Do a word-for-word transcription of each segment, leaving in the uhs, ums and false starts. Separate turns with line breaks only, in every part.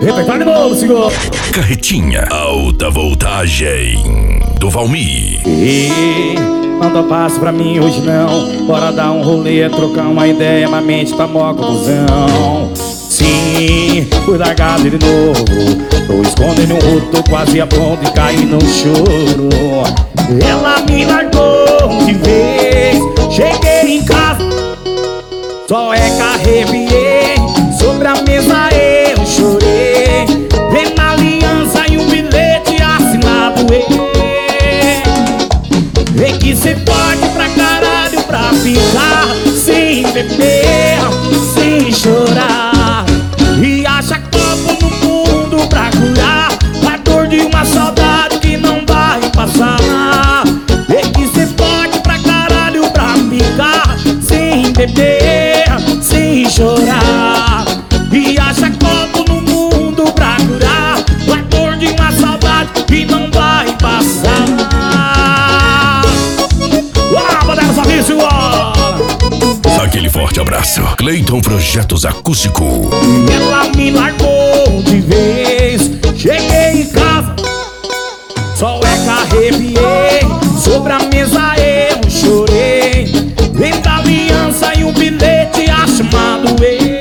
Repertório de novo, senhor.
Carretinha, alta voltagem do Valmir.
E não dá passo pra mim hoje não. Bora dar um rolê, trocar uma ideia, minha mente tá mó confusão. Sim, fui largado de novo. Tô escondendo um rosto, tô quase a ponto de cair no choro. Ela me largou de vez. Cheguei em casa, só é que arrepiei. Sobre a mesa eu chorei, vendo a aliança e um bilhete assinado. Vê que cê pode pra caralho pra ficar sem beber, sem chorar. E acha copo no mundo pra curar a dor de uma saudade que não vai passar. Vê que cê pode pra caralho pra ficar sem beber, sem chorar. E acha copo no mundo pra curar a dor de uma saudade que não vai passar. Bora, Bandeira Fabrício!
Aquele forte abraço. Cleiton Projetos Acústico.
Ela me largou de vez. Cheguei em casa, só é que arrepiei. Sobre a mesa eu chorei, vendo a aliança e um bilhete chamado ex.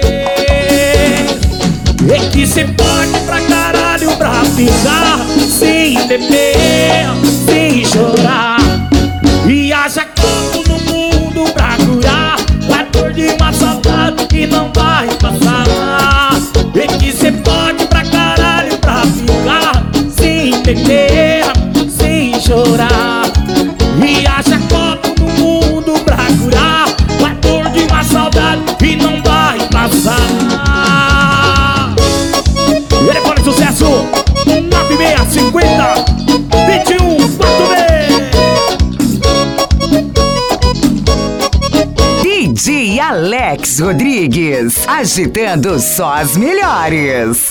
É que cê pode pra caralho pra ficar sem beber, sem chorar. E haja copo no mundo pra curar a dor de uma saudade que não vai passar. É que cê pode pra caralho pra ficar sem beber, sem chorar. E haja copo no mundo pra curar a dor de uma saudade que não vai passar. Telefone sucesso nove seis cinquenta vinte e um quatro
D J Alex Rodrigues, agitando só as melhores.